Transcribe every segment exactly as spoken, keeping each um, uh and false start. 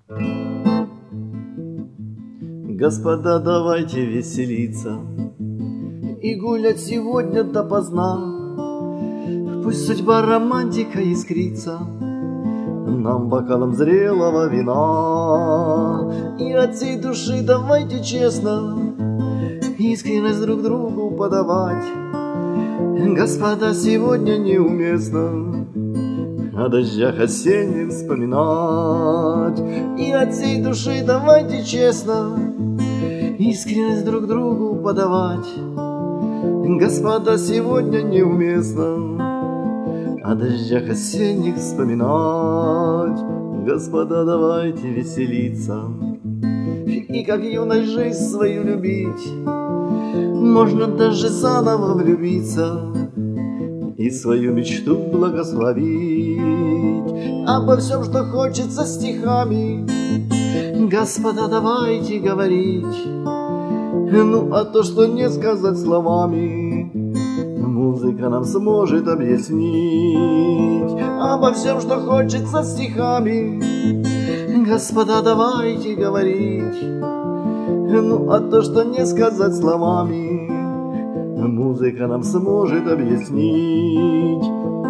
Господа, давайте веселиться и гулять сегодня допоздна. Пусть судьба романтика искрится нам бокалом зрелого вина. И от всей души давайте честно искренность друг другу подавать. Господа, сегодня неуместно о дождях осенних вспоминать. И от всей души давайте честно искренность друг другу подавать. Господа, сегодня неуместно о дождях осенних вспоминать. Господа, давайте веселиться и как юность жизнь свою любить. Можно даже заново влюбиться и свою мечту благословить. Обо всем, что хочется стихами, господа, давайте говорить. Ну, а то, что не сказать словами, музыка нам сможет объяснить. Обо всем, что хочется стихами, господа, давайте говорить. Ну, а то, что не сказать словами, музыка нам сможет объяснить.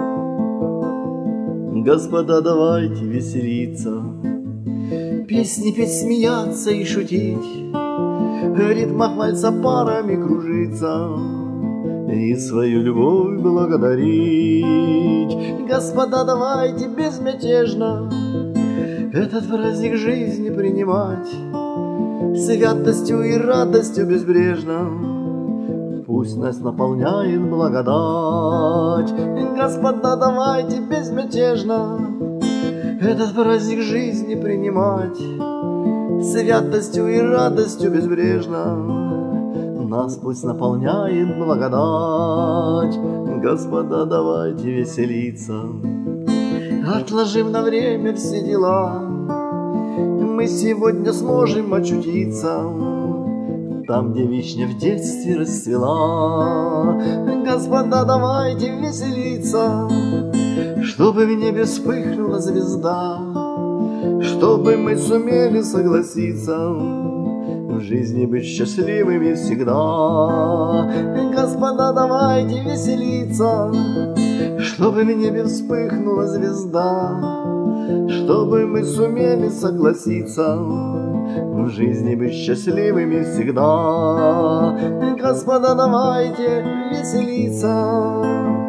Господа, давайте веселиться, песни петь, смеяться и шутить, в ритмах вальса парами кружиться и свою любовь благодарить. Господа, давайте безмятежно этот праздник жизни принимать, святостью и радостью безбрежно пусть нас наполняет благодать. Господа, давайте безмятежно этот праздник жизни принимать, святостью и радостью безбрежно нас пусть наполняет благодать. Господа, давайте веселиться, отложим на время все дела. Мы сегодня сможем очутиться там, где вишня в детстве расцвела. Господа, давайте веселиться, чтобы в небе вспыхнула звезда, чтобы мы сумели согласиться в жизни быть счастливыми всегда. Господа, давайте веселиться, чтобы в небе вспыхнула звезда, чтобы мы сумели согласиться в жизни быть счастливыми всегда. Господа, давайте веселиться.